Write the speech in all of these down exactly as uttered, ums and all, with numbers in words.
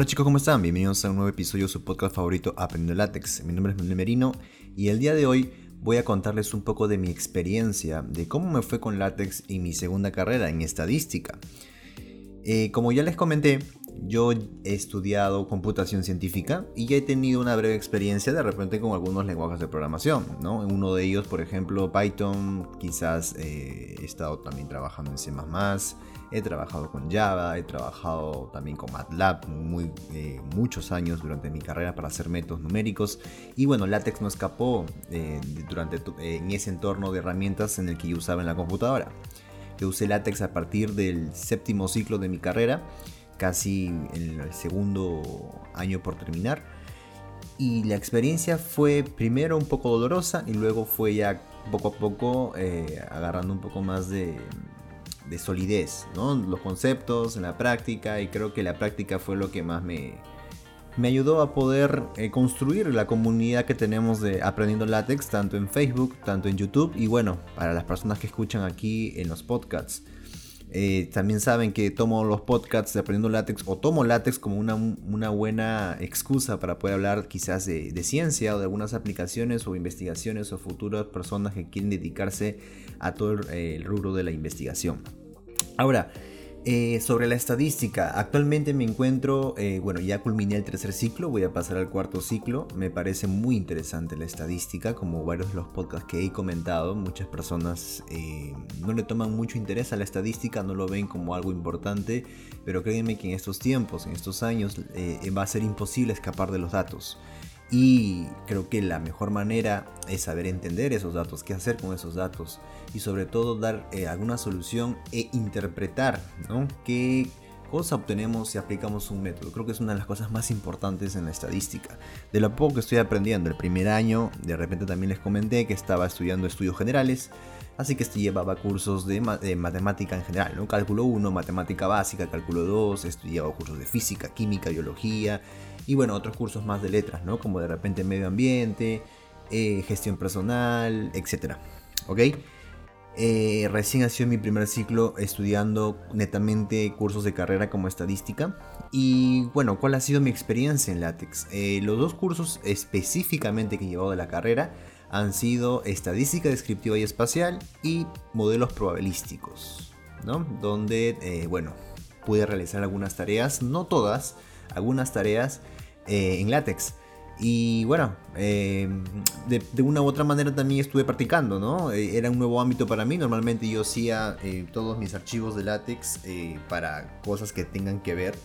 Hola chicos, ¿cómo están? Bienvenidos a un nuevo episodio de su podcast favorito Aprendiendo Látex. Mi nombre es Manuel Merino y el día de hoy voy a contarles un poco de mi experiencia, de cómo me fue con látex en mi segunda carrera en estadística. Eh, como ya les comenté, yo he estudiado computación científica y ya he tenido una breve experiencia de repente con algunos lenguajes de programación, ¿no? En uno de ellos, por ejemplo, Python, quizás eh, he estado también trabajando en C más más, he trabajado con Java, he trabajado también con MATLAB muy, eh, muchos años durante mi carrera para hacer métodos numéricos. Y bueno, látex no escapó eh, durante, eh, en ese entorno de herramientas en el que yo usaba en la computadora. Yo usé látex a partir del séptimo ciclo de mi carrera, casi en el segundo año por terminar, y la experiencia fue primero un poco dolorosa y luego fue ya poco a poco eh, agarrando un poco más de, de solidez, ¿no? Los conceptos en la práctica, y creo que la práctica fue lo que más me, me ayudó a poder eh, construir la comunidad que tenemos de Aprendiendo Látex, tanto en Facebook, tanto en YouTube, y bueno, para las personas que escuchan aquí en los podcasts. Eh, también saben que tomo los podcasts de Aprendiendo Látex o tomo látex como una, una buena excusa para poder hablar quizás de, de ciencia o de algunas aplicaciones o investigaciones o futuras personas que quieren dedicarse a todo el, el rubro de la investigación. Ahora, eh, sobre la estadística, actualmente me encuentro, eh, bueno, ya culminé el tercer ciclo, voy a pasar al cuarto ciclo. Me parece muy interesante la estadística, como varios de los podcasts que he comentado. Muchas personas eh, no le toman mucho interés a la estadística, no lo ven como algo importante, pero créanme que en estos tiempos, en estos años, eh, va a ser imposible escapar de los datos. Y creo que la mejor manera es saber entender esos datos, qué hacer con esos datos y sobre todo dar eh, alguna solución e interpretar, ¿no? Qué cosa obtenemos si aplicamos un método. Creo que es una de las cosas más importantes en la estadística. De lo poco que estoy aprendiendo el primer año, de repente también les comenté que estaba estudiando estudios generales, así que este llevaba cursos de, ma- de matemática en general, ¿no? Cálculo uno, matemática básica, cálculo dos, estudiaba cursos de física, química, biología y bueno, otros cursos más de letras, ¿no? Como de repente medio ambiente, eh, gestión personal, etcétera. ¿Ok? Eh, recién ha sido mi primer ciclo estudiando netamente cursos de carrera como estadística. Y bueno, ¿cuál ha sido mi experiencia en látex? Eh, los dos cursos específicamente que he llevado de la carrera han sido estadística descriptiva y espacial y modelos probabilísticos, ¿no? Donde, eh, bueno, pude realizar algunas tareas, no todas, algunas tareas eh, en látex. Y bueno, eh, de, de una u otra manera también estuve practicando, ¿no? Eh, era un nuevo ámbito para mí. Normalmente yo hacía eh, todos mis archivos de látex eh, para cosas que tengan que ver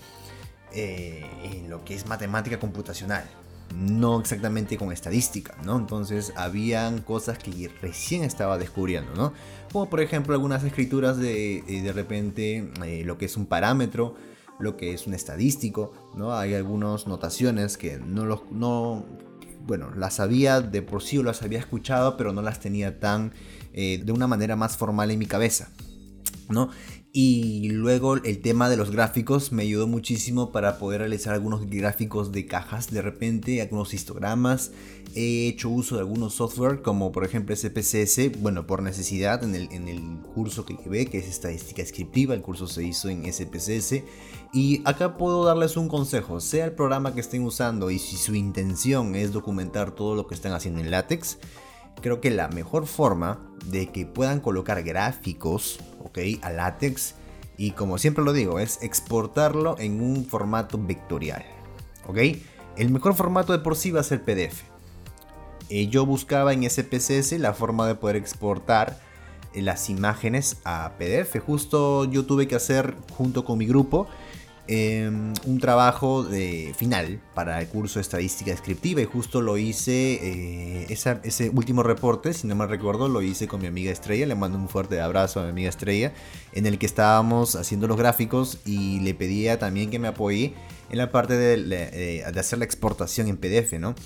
eh, en lo que es matemática computacional, no exactamente con estadística, ¿no? Entonces habían cosas que recién estaba descubriendo, ¿no? Como por ejemplo algunas escrituras de de repente eh, lo que es un parámetro, lo que es un estadístico, ¿no? Hay algunas notaciones que no los no bueno, las sabía de por sí o las había escuchado, pero no las tenía tan eh, de una manera más formal en mi cabeza, ¿no? Y luego el tema de los gráficos me ayudó muchísimo para poder realizar algunos gráficos de cajas de repente, algunos histogramas. He hecho uso de algunos software como por ejemplo S P S S, bueno, por necesidad en el, en el curso que llevé, que es estadística descriptiva. El curso se hizo en S P S S. Y acá puedo darles un consejo, sea el programa que estén usando y si su intención es documentar todo lo que están haciendo en látex, creo que la mejor forma de que puedan colocar gráficos, ¿ok?, a látex, y como siempre lo digo, es exportarlo en un formato vectorial, ¿ok? El mejor formato de por sí va a ser P D F. Eh, yo buscaba en S P S S la forma de poder exportar eh, las imágenes a P D F. Justo yo tuve que hacer, junto con mi grupo, Eh, un trabajo de final para el curso de estadística descriptiva, y justo lo hice, eh, esa, ese último reporte, si no me recuerdo, lo hice con mi amiga Estrella. Le mando un fuerte abrazo a mi amiga Estrella, en el que estábamos haciendo los gráficos y le pedía también que me apoye en la parte de, de, de hacer la exportación en P D F, ¿no?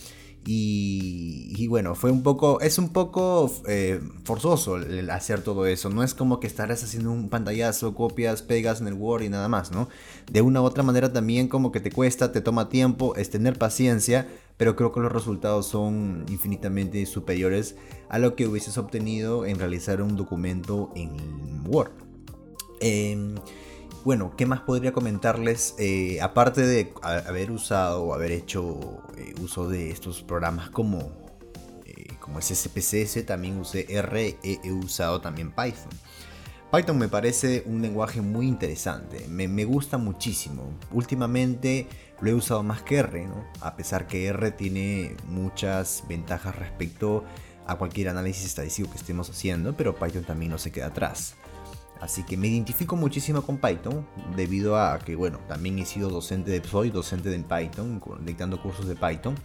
Y, y bueno, fue un poco, es un poco eh, forzoso el hacer todo eso. No es como que estarás haciendo un pantallazo, copias, pegas en el Word y nada más, ¿no? De una u otra manera también como que te cuesta, te toma tiempo, es tener paciencia, pero creo que los resultados son infinitamente superiores a lo que hubieses obtenido en realizar un documento en Word. Eh, bueno, ¿qué más podría comentarles? Eh, aparte de haber usado o haber hecho eh, uso de estos programas como, eh, como es S P C S, también usé R, he, he usado también Python. Python me parece un lenguaje muy interesante, me, me gusta muchísimo. Últimamente lo he usado más que R, ¿no? A pesar que R tiene muchas ventajas respecto a cualquier análisis estadístico que estemos haciendo, pero Python también no se queda atrás. Así que me identifico muchísimo con Python, debido a que, bueno, también he sido docente de, soy docente de Python, dictando cursos de Python.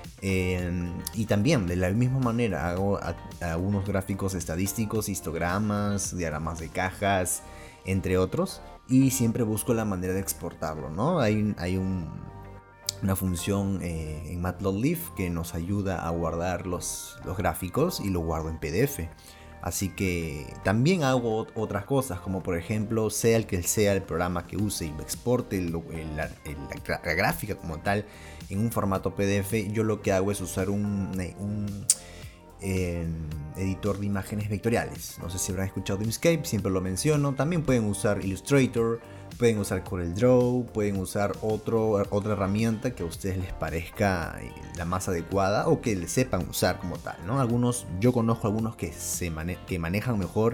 Eh, y también de la misma manera hago algunos gráficos estadísticos, histogramas, diagramas de cajas, entre otros. Y siempre busco la manera de exportarlo, ¿no? Hay, hay un, una función eh, en Matplotlib que nos ayuda a guardar los, los gráficos y lo guardo en P D F. Así que también hago otras cosas, como por ejemplo, sea el que sea el programa que use y me exporte el, el, la, la, la gráfica como tal en un formato P D F, yo lo que hago es usar un, un eh, editor de imágenes vectoriales. No sé si habrán escuchado de Inkscape, siempre lo menciono. También pueden usar Illustrator, pueden usar CorelDRAW, pueden usar otro, otra herramienta que a ustedes les parezca la más adecuada o que le sepan usar como tal, ¿no? Algunos, yo conozco algunos que, se mane que manejan mejor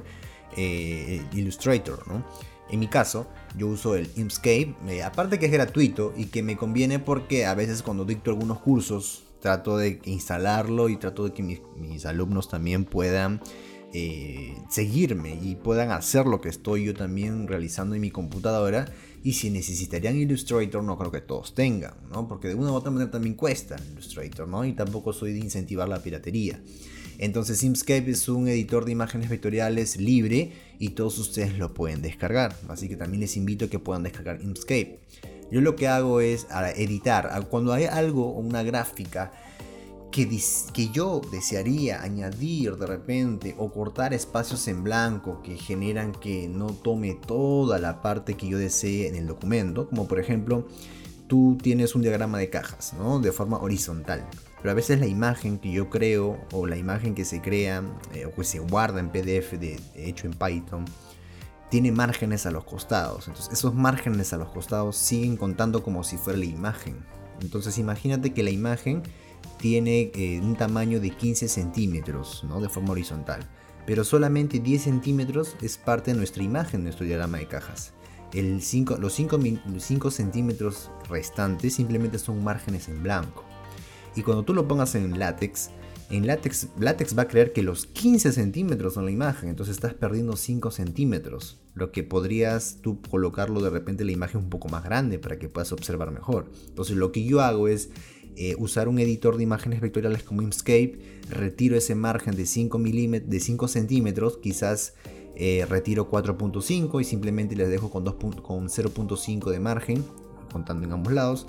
eh, Illustrator, ¿no? En mi caso, yo uso el Inkscape, eh, aparte que es gratuito y que me conviene porque a veces cuando dicto algunos cursos trato de instalarlo y trato de que mis, mis alumnos también puedan Eh, seguirme y puedan hacer lo que estoy yo también realizando en mi computadora. Y si necesitarían Illustrator, no creo que todos tengan, ¿no? Porque de una u otra manera también cuesta Illustrator, ¿no? Y tampoco soy de incentivar la piratería. Entonces Inkscape es un editor de imágenes vectoriales libre y todos ustedes lo pueden descargar, así que también les invito a que puedan descargar Inkscape. Yo lo que hago es editar cuando hay algo, una gráfica Que, que yo desearía añadir de repente o cortar espacios en blanco que generan que no tome toda la parte que yo desee en el documento, como por ejemplo tú tienes un diagrama de cajas, ¿no? De forma horizontal, pero a veces la imagen que yo creo o la imagen que se crea eh, o que se guarda en P D F de, de hecho en Python tiene márgenes a los costados. Entonces esos márgenes a los costados siguen contando como si fuera la imagen. Entonces imagínate que la imagen tiene eh, un tamaño de quince centímetros, ¿no? De forma horizontal, pero solamente diez centímetros es parte de nuestra imagen, nuestro diagrama de cajas. El cinco, los cinco centímetros restantes simplemente son márgenes en blanco. Y cuando tú lo pongas en látex, en látex, látex va a creer que los quince centímetros son la imagen, entonces estás perdiendo cinco centímetros, lo que podrías tú colocarlo de repente la imagen un poco más grande para que puedas observar mejor. Entonces lo que yo hago es Eh, usar un editor de imágenes vectoriales como Inkscape, retiro ese margen de cinco, de cinco centímetros, quizás eh, retiro cuatro punto cinco y simplemente les dejo con, con cero punto cinco de margen, contando en ambos lados,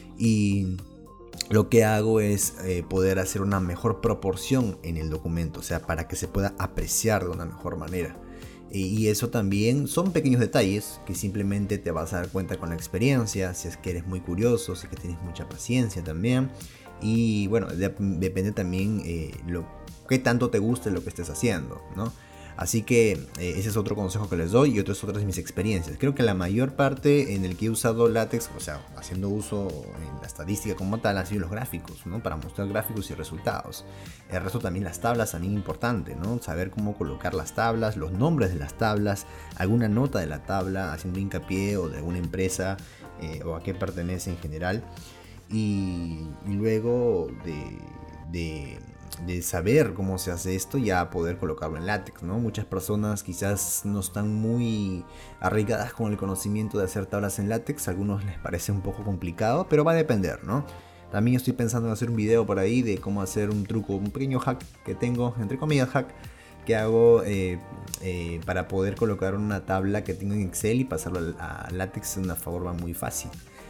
y lo que hago es eh, poder hacer una mejor proporción en el documento, o sea, para que se pueda apreciar de una mejor manera. Y eso también son pequeños detalles que simplemente te vas a dar cuenta con la experiencia, si es que eres muy curioso, si es que tienes mucha paciencia también. Y bueno, de, depende también eh, lo, qué tanto te guste lo que estés haciendo, ¿no? Así que eh, ese es otro consejo que les doy y otras otras de mis experiencias. Creo que la mayor parte en el que he usado látex, o sea, haciendo uso en la estadística como tal, han sido los gráficos, ¿no? Para mostrar gráficos y resultados. El resto también las tablas, también importante, ¿no? Saber cómo colocar las tablas, los nombres de las tablas, alguna nota de la tabla, haciendo hincapié o de alguna empresa eh, o a qué pertenece en general. Y, y luego de... de de saber cómo se hace esto, ya poder colocarlo en látex, ¿no? Muchas personas quizás no están muy arraigadas con el conocimiento de hacer tablas en látex, a algunos les parece un poco complicado, pero va a depender, ¿no? También estoy pensando en hacer un video por ahí de cómo hacer un truco, un pequeño hack que tengo, entre comillas hack, que hago eh, eh, para poder colocar una tabla que tengo en Excel y pasarlo a látex de una forma muy fácil.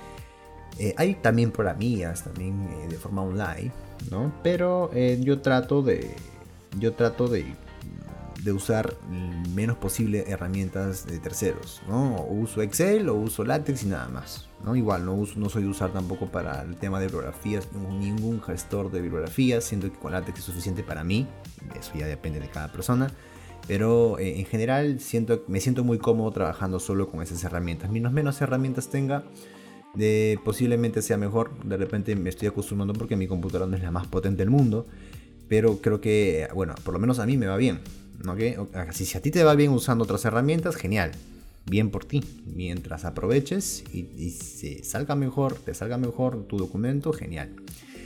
Eh, hay también programillas también eh, de forma online, ¿no? Pero eh, yo trato de yo trato de, de usar menos posible herramientas de terceros, ¿no? O uso Excel o uso látex y nada más, ¿no? Igual no uso, no soy de usar tampoco para el tema de bibliografías ningún gestor de bibliografías, siendo que con látex es suficiente para mí. Eso ya depende de cada persona. Pero eh, en general siento, me siento muy cómodo trabajando solo con esas herramientas. Mientras menos herramientas tenga, de, posiblemente sea mejor. De repente me estoy acostumbrando porque mi computadora no es la más potente del mundo. Pero creo que, bueno, por lo menos a mí me va bien, ¿no? ¿Okay? Si, si a ti te va bien usando otras herramientas, genial. Bien por ti. Mientras aproveches y, y se salga mejor, te salga mejor tu documento, genial.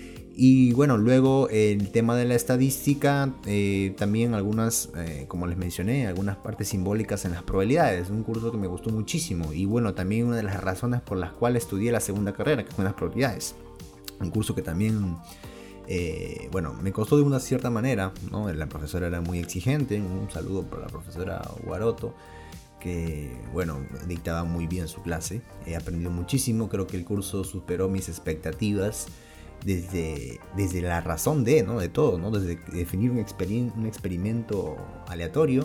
Y bueno, luego el tema de la estadística, eh, también algunas, eh, como les mencioné, algunas partes simbólicas en las probabilidades, un curso que me gustó muchísimo. Y bueno, también una de las razones por las cuales estudié la segunda carrera, que fue en las probabilidades. Un curso que también, eh, bueno, me costó de una cierta manera, ¿no? La profesora era muy exigente, un saludo para la profesora Guaroto, que bueno, dictaba muy bien su clase. He aprendido muchísimo, creo que el curso superó mis expectativas. Desde, desde la razón de, ¿no? de todo, ¿no? Desde definir un, experim- un experimento aleatorio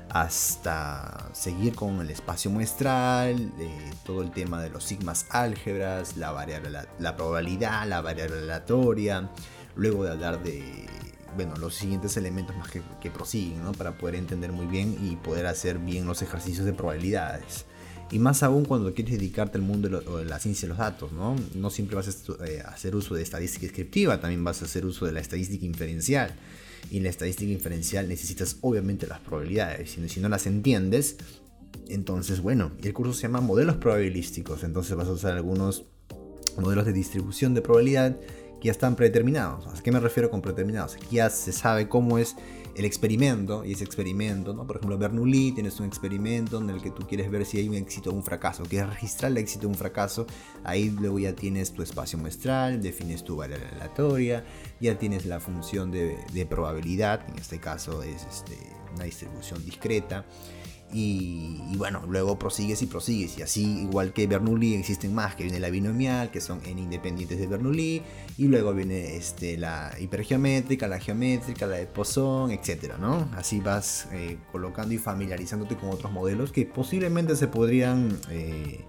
hasta seguir con el espacio muestral, eh, todo el tema de los sigmas álgebras, la, variable, la, la probabilidad, la variable aleatoria, luego de hablar de, bueno, los siguientes elementos más que, que prosiguen, ¿no? Para poder entender muy bien y poder hacer bien los ejercicios de probabilidades. Y más aún cuando quieres dedicarte al mundo de, lo, de la ciencia de los datos, ¿no? No siempre vas a estu- eh, hacer uso de estadística descriptiva, también vas a hacer uso de la estadística inferencial. Y en la estadística inferencial necesitas obviamente las probabilidades. Si, si no las entiendes, entonces bueno, y el curso se llama modelos probabilísticos. Entonces vas a usar algunos modelos de distribución de probabilidad que ya están predeterminados. ¿A qué me refiero con predeterminados? Aquí ya se sabe cómo es el experimento, y ese experimento, ¿no? Por ejemplo, Bernoulli, tienes un experimento en el que tú quieres ver si hay un éxito o un fracaso, quieres registrar el éxito o un fracaso, ahí luego ya tienes tu espacio muestral, defines tu variable aleatoria, ya tienes la función de, de probabilidad, en este caso es este, una distribución discreta. Y, y bueno, luego prosigues y prosigues, y así igual que Bernoulli existen más, que viene la binomial, que son n independientes de Bernoulli, y luego viene este, la hipergeométrica, la geométrica, la de Poisson, etcétera, ¿no? Así vas eh, colocando y familiarizándote con otros modelos que posiblemente se podrían eh,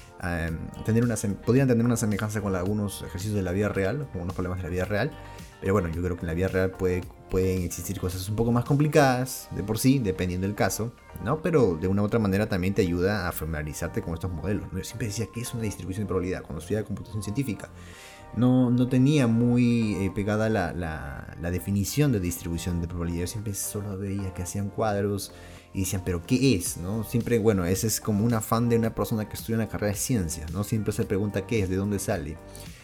um, tener una, podrían tener una semejanza con algunos ejercicios de la vida real, con unos problemas de la vida real. Pero bueno, yo creo que en la vida real puede, pueden existir cosas un poco más complicadas de por sí, dependiendo del caso, ¿no? Pero de una u otra manera también te ayuda a familiarizarte con estos modelos, ¿no? Yo siempre decía que es una distribución de probabilidad cuando estudiaba computación científica. No, no tenía muy eh, pegada la, la, la definición de distribución de probabilidad. Yo siempre solo veía que hacían cuadros y decían, ¿pero qué es? ¿No? Siempre, bueno, ese es como un afán de una persona que estudia una carrera de ciencias, ¿no? Siempre se pregunta qué es, de dónde sale.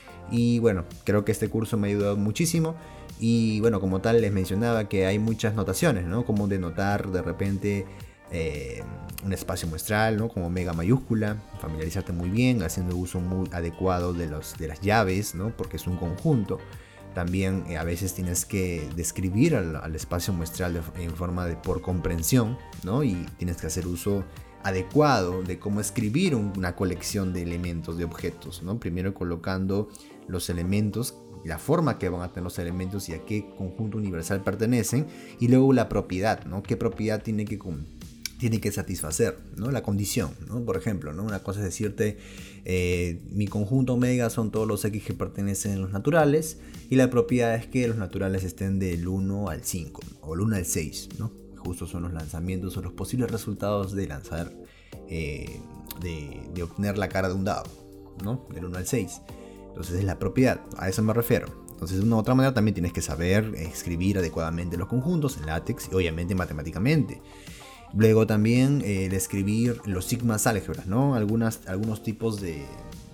Y bueno, creo que este curso me ha ayudado muchísimo. Y bueno, como tal les mencionaba que hay muchas notaciones, ¿no? Como denotar de repente eh, un espacio muestral, ¿no? Como mega mayúscula, familiarizarte muy bien, haciendo uso muy adecuado de, los, de las llaves, ¿no? Porque es un conjunto. También eh, a veces tienes que describir al, al espacio muestral de, en forma de por comprensión, ¿no? Y tienes que hacer uso adecuado de cómo escribir una colección de elementos, de objetos, ¿no? Primero colocando los elementos, la forma que van a tener los elementos y a qué conjunto universal pertenecen, y luego la propiedad, ¿no? ¿Qué propiedad tiene que, tiene que satisfacer, ¿no? La condición, ¿no? Por ejemplo, ¿no? Una cosa es decirte, eh, mi conjunto omega son todos los X que pertenecen a los naturales, y la propiedad es que los naturales estén del uno al cinco, o del uno al seis, ¿no? Justo son los lanzamientos o los posibles resultados de lanzar, eh, de, de obtener la cara de un dado, ¿no? Del uno al seis. Entonces es la propiedad, a eso me refiero. Entonces de una u otra manera también tienes que saber escribir adecuadamente los conjuntos en LaTeX y obviamente matemáticamente. Luego también eh, el escribir los sigmas álgebras, ¿no? Algunas, algunos tipos de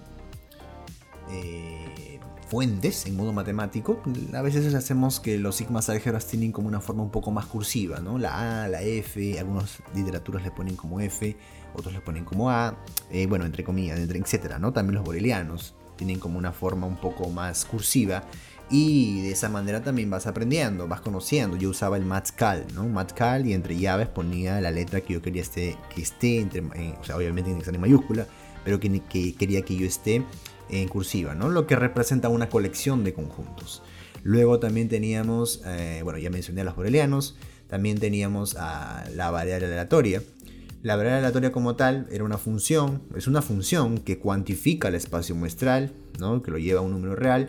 eh, fuentes en modo matemático. A veces hacemos que los sigmas álgebras tienen como una forma un poco más cursiva, ¿no? La A, la F, algunas literaturas le ponen como F, otros le ponen como A, eh, bueno, entre comillas, entre, etcétera, ¿no? También los borelianos tienen como una forma un poco más cursiva, y de esa manera también vas aprendiendo, vas conociendo. Yo usaba el MathCal, ¿no? MathCal, y entre llaves ponía la letra que yo quería esté, que esté, entre, eh, o sea, obviamente tiene que estar en mayúscula, pero que, que quería que yo esté en cursiva, ¿no? Lo que representa una colección de conjuntos. Luego también teníamos, eh, bueno, ya mencioné a los borelianos, también teníamos a la variable aleatoria. La variable aleatoria como tal era una función, es una función que cuantifica el espacio muestral, ¿no? Que lo lleva a un número real,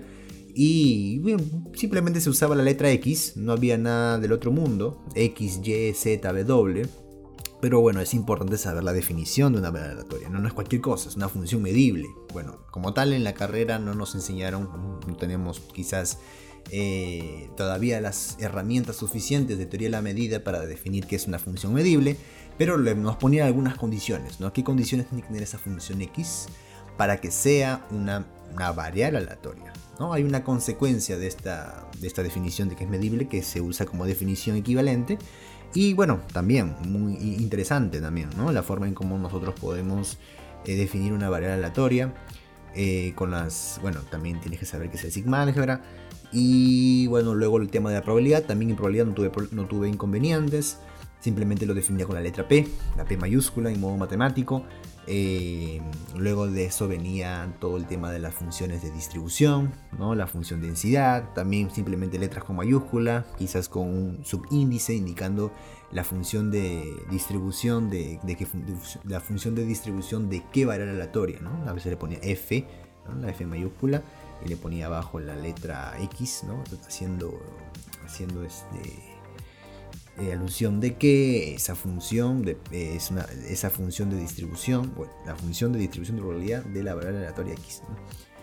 Y bueno, simplemente se usaba la letra X, no había nada del otro mundo, X, Y, Z, W. Pero bueno, es importante saber la definición de una variable aleatoria, no, no es cualquier cosa, es una función medible. Bueno, como tal en la carrera no nos enseñaron, no tenemos quizás eh, todavía las herramientas suficientes de teoría de la medida para definir qué es una función medible, pero nos ponían algunas condiciones, ¿no? ¿Qué condiciones tiene que tener esa función X para que sea una, una variable aleatoria? ¿No? Hay una consecuencia de esta, de esta definición de que es medible que se usa como definición equivalente. Y bueno, también muy interesante también, ¿no? La forma en cómo nosotros podemos eh, definir una variable aleatoria eh, con las, bueno, también tienes que saber qué es el sigma álgebra. Y bueno, luego el tema de la probabilidad, también en probabilidad no tuve, no tuve inconvenientes, simplemente lo definía con la letra P, la P mayúscula en modo matemático. Eh, luego de eso venía todo el tema de las funciones de distribución, ¿no? La función densidad, también simplemente letras con mayúscula, quizás con un subíndice indicando la función de distribución de, de, que, de la función de distribución de qué variable aleatoria, ¿no? A veces le ponía F, ¿no? La F mayúscula, y le ponía abajo la letra X, ¿no? Haciendo, haciendo este Eh, alusión de que esa función de, eh, es una, esa función de distribución, bueno, la función de distribución de probabilidad de la variable aleatoria X, ¿no?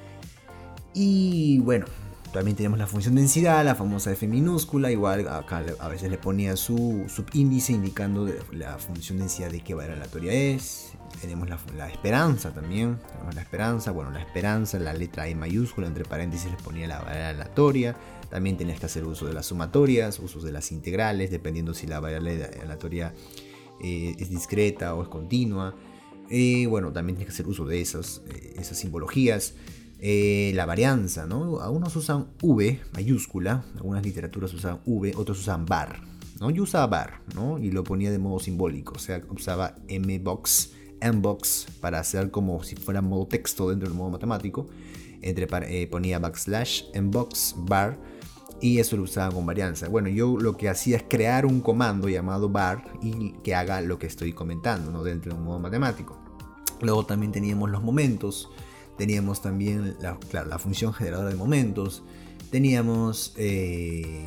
Y bueno, también tenemos la función densidad, la famosa F minúscula, igual acá a veces le ponía su subíndice indicando la función densidad de qué variable aleatoria es. Tenemos la, la esperanza también, tenemos la esperanza, bueno, la esperanza, la letra E mayúscula, entre paréntesis les ponía la variable aleatoria. También tenías que hacer uso de las sumatorias, usos de las integrales, dependiendo si la variable aleatoria eh, es discreta o es continua. Eh, bueno, también tienes que hacer uso de esas, eh, esas simbologías. Eh, la varianza, ¿no? Algunos usan V mayúscula, algunas literaturas usan V, otros usan bar, ¿no? Yo usaba bar, ¿no? Y lo ponía de modo simbólico, o sea, usaba mbox, mbox para hacer como si fuera modo texto dentro del modo matemático. Entre, eh, ponía backslash, mbox, bar, y eso lo usaba con varianza. Bueno, yo lo que hacía es crear un comando llamado bar y que haga lo que estoy comentando, ¿no? Dentro de un modo matemático. Luego también teníamos los momentos. Teníamos también la, claro, la función generadora de momentos. Teníamos eh,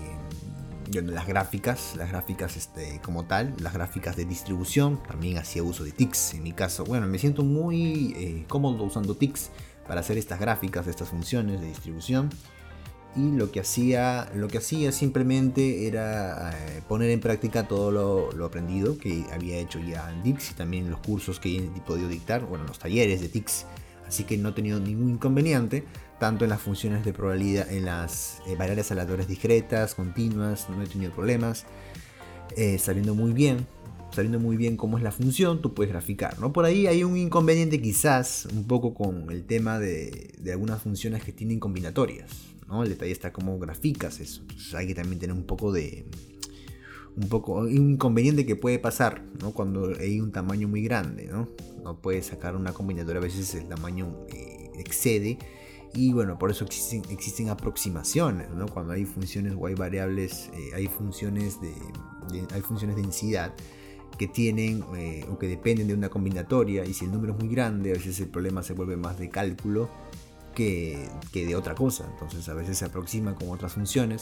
las gráficas, las gráficas este, como tal, las gráficas de distribución. También hacía uso de tics. En mi caso, bueno, me siento muy eh, cómodo usando tics para hacer estas gráficas, estas funciones de distribución. Y lo que hacía, lo que hacía simplemente era eh, poner en práctica todo lo, lo aprendido que había hecho ya en tics y también los cursos que he podido dictar, bueno, los talleres de tics. Así que no he tenido ningún inconveniente, tanto en las funciones de probabilidad, en las eh, variables aleatorias discretas, continuas, no he tenido problemas, eh, sabiendo muy bien, sabiendo muy bien cómo es la función, tú puedes graficar, ¿no? Por ahí hay un inconveniente quizás un poco con el tema de, de algunas funciones que tienen combinatorias, ¿no? El detalle está cómo graficas eso, entonces hay que también tener un poco de... un poco un inconveniente que puede pasar, ¿no? Cuando hay un tamaño muy grande, ¿no? No puedes sacar una combinatoria, a veces el tamaño eh, excede y bueno, por eso existen, existen aproximaciones, ¿no? Cuando hay funciones o hay variables, eh, hay funciones de, de hay funciones de densidad que tienen eh, o que dependen de una combinatoria y si el número es muy grande, a veces el problema se vuelve más de cálculo que, que de otra cosa, entonces a veces se aproxima con otras funciones.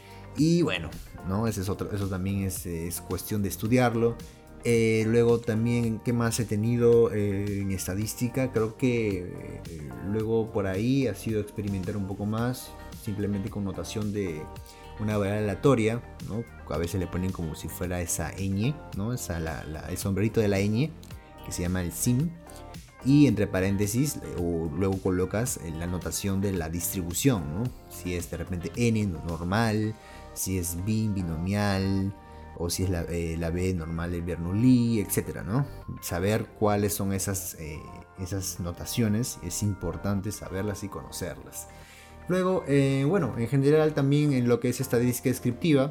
Y bueno, ¿no? Ese es otro, eso también es, es cuestión de estudiarlo. Eh, luego también, ¿qué más he tenido eh, en estadística? Creo que eh, luego por ahí ha sido experimentar un poco más, simplemente con notación de una variable aleatoria, ¿no? A veces le ponen como si fuera esa ñ, ¿no? Esa, la, la, el sombrerito de la ñ, que se llama el sim. Y entre paréntesis, o luego colocas la notación de la distribución, ¿no? Si es de repente n normal, si es b binomial, o si es la, eh, la b normal, el Bernoulli, etcétera, ¿no? Saber cuáles son esas, eh, esas notaciones es importante saberlas y conocerlas. Luego, eh, bueno, en general también en lo que es estadística descriptiva,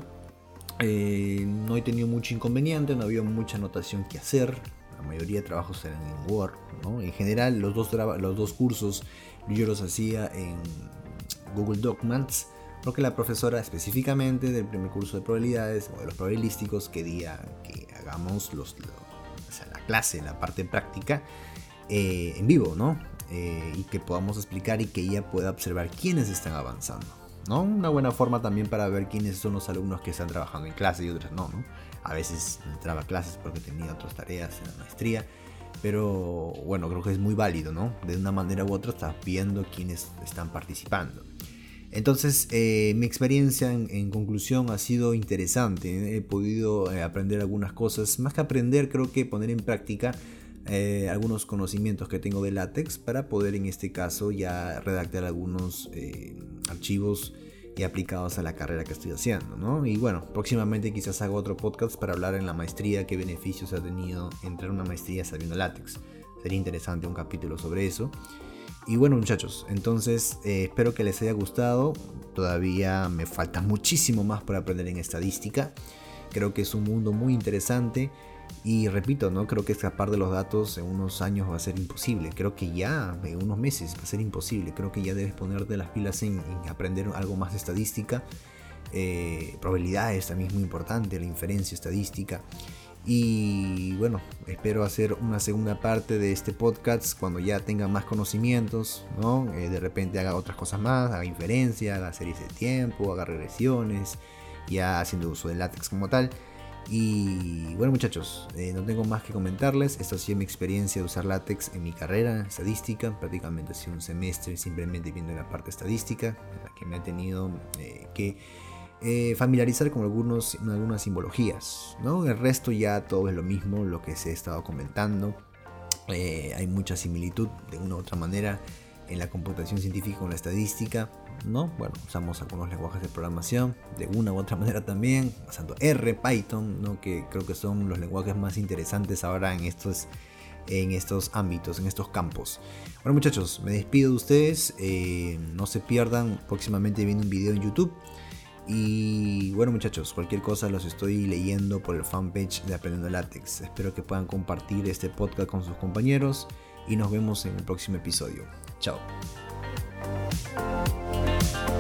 eh, no he tenido mucho inconveniente, no había mucha notación que hacer. La mayoría de trabajos eran en Word, ¿no? En general, los dos, los dos cursos yo los hacía en Google Documents, porque la profesora específicamente del primer curso de probabilidades o de los probabilísticos quería que hagamos los, los, o sea, la clase, la parte práctica eh, en vivo, ¿no? eh, y que podamos explicar y que ella pueda observar quiénes están avanzando, ¿no? Una buena forma también para ver quiénes son los alumnos que están trabajando en clase y otros no, ¿no? A veces entraba a clases porque tenía otras tareas en la maestría, pero bueno, creo que es muy válido, ¿no? De una manera u otra estás viendo quiénes están participando. Entonces, eh, mi experiencia en, en conclusión ha sido interesante. He podido eh, aprender algunas cosas, más que aprender, creo que poner en práctica eh, algunos conocimientos que tengo de látex para poder en este caso ya redactar algunos eh, archivos y aplicados a la carrera que estoy haciendo, ¿no? Y bueno, próximamente quizás haga otro podcast para hablar en la maestría, qué beneficios ha tenido entrar a una maestría sabiendo látex. Sería interesante un capítulo sobre eso. Y bueno, muchachos, entonces eh, espero que les haya gustado. Todavía me falta muchísimo más por aprender en estadística. Creo que es un mundo muy interesante. Y repito, ¿no? Creo que escapar de los datos en unos años va a ser imposible. Creo que ya en unos meses va a ser imposible. Creo que ya debes ponerte las pilas en, en aprender algo más de estadística. Eh, probabilidades también es muy importante, la inferencia estadística. Y bueno, espero hacer una segunda parte de este podcast cuando ya tenga más conocimientos, ¿no? Eh, de repente haga otras cosas más, haga inferencia, haga series de tiempo, haga regresiones, ya haciendo uso del látex como tal. Y bueno, muchachos, eh, no tengo más que comentarles. Esto ha sido mi experiencia de usar látex en mi carrera estadística. Prácticamente ha sido un semestre simplemente viendo la parte estadística, en la que me ha tenido eh, que Eh, familiarizar con algunos, algunas simbologías, ¿no? El resto ya todo es lo mismo, lo que se ha estado comentando. Eh, hay mucha similitud de una u otra manera en la computación científica con la estadística, ¿no? Bueno, usamos algunos lenguajes de programación de una u otra manera también, usando R, Python, ¿no? Que creo que son los lenguajes más interesantes ahora en estos, en estos ámbitos, en estos campos. Bueno, muchachos, me despido de ustedes. Eh, no se pierdan, próximamente viene un video en YouTube. Y bueno, muchachos, cualquier cosa los estoy leyendo por el fanpage de Aprendiendo Látex. Espero que puedan compartir este podcast con sus compañeros y nos vemos en el próximo episodio. Chao.